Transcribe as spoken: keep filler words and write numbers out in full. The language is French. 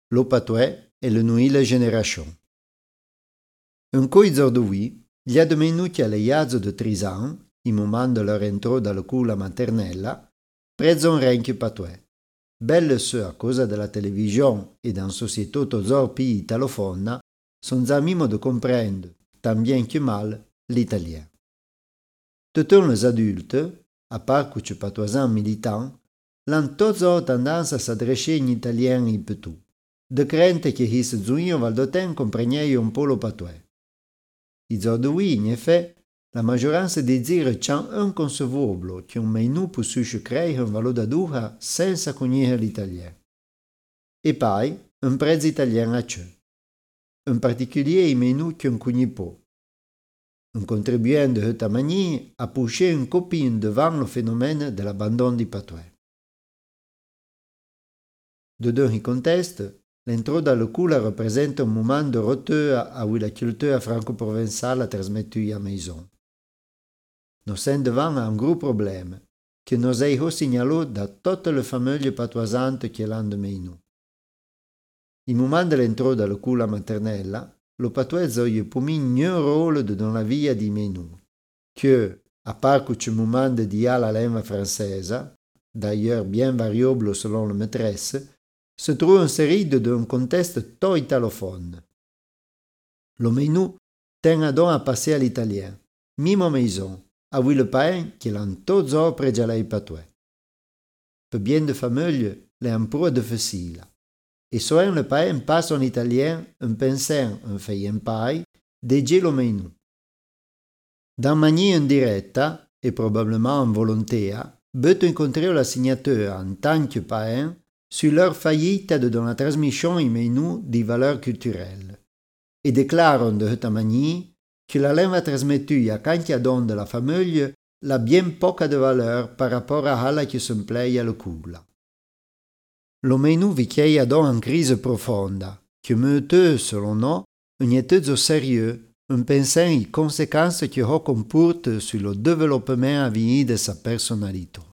lo patois e le nuove generazioni. Un coi d'aujourd'hui, gli ha domenuti alle iazzo de trisan, in moment de leur intro dalla culla maternella, prezzo un renchio patois. Belle se a causa della televisione e d'un società tosor pi italofonna, son zamimo de comprendre, tant bien que mal, l'italien. Tutti les adultes, a part que patoisan militant, l'han tosor tendance a s'adrescer in italien in petu, de crente che his zuino valdoten compregnei un po' lo patois. I zordui, in effet, la maggioranza dei ziri c'han inconcevibile che un menù possa creare un valore d'adura senza conoscere l'italien. E poi, un prezzo italiano a ciò. In particolare i menù che non conosce po'. Un contribuendo de questa maniera a pusher un copino devant le fenomeno dell'abbandono di patois. Dans ce contexte, l'intro dalla culla rappresenta un moment de retour a cui la cultura franco-provençale a trasmettuto a maison. Nous sommes devant un gros problème, que nous avons signalé da tutte le famiglie patoisantes che l'hanno menu. Il moment de l'intro dalla culla maternella, lo patois gioca per me un ruolo dans la via di menu, che, a part que moment de dia la lingua française, d'ailleurs bien variable selon la maîtresse, se trouve insérito dans un contexte tout italophone. Le menu tend à donc à passer à l'italien, même à maison, avec le pain qui l'en toujours prégalé patois. Pour bien de famiglie, c'est un peu difficile. Et soit le pain passe en italien en pensant en faire un pain, déjà le menu. D'une manière indirecte, et probablement involontaire, peut incontrer la signature en tant que pain sur leur faillite dans la transmission in menu di valeurs culturelles, et déclarent de cette manière que la langue trasmettue à quantità de la famille la bien poca de valeur par rapport à alla che s'empleia la culla. Lo menu vichia donc en crise profonda, che mette, selon nous, un étude sérieux en pensant aux conséquences que ho comporte sur le développement à venir de sa personnalité.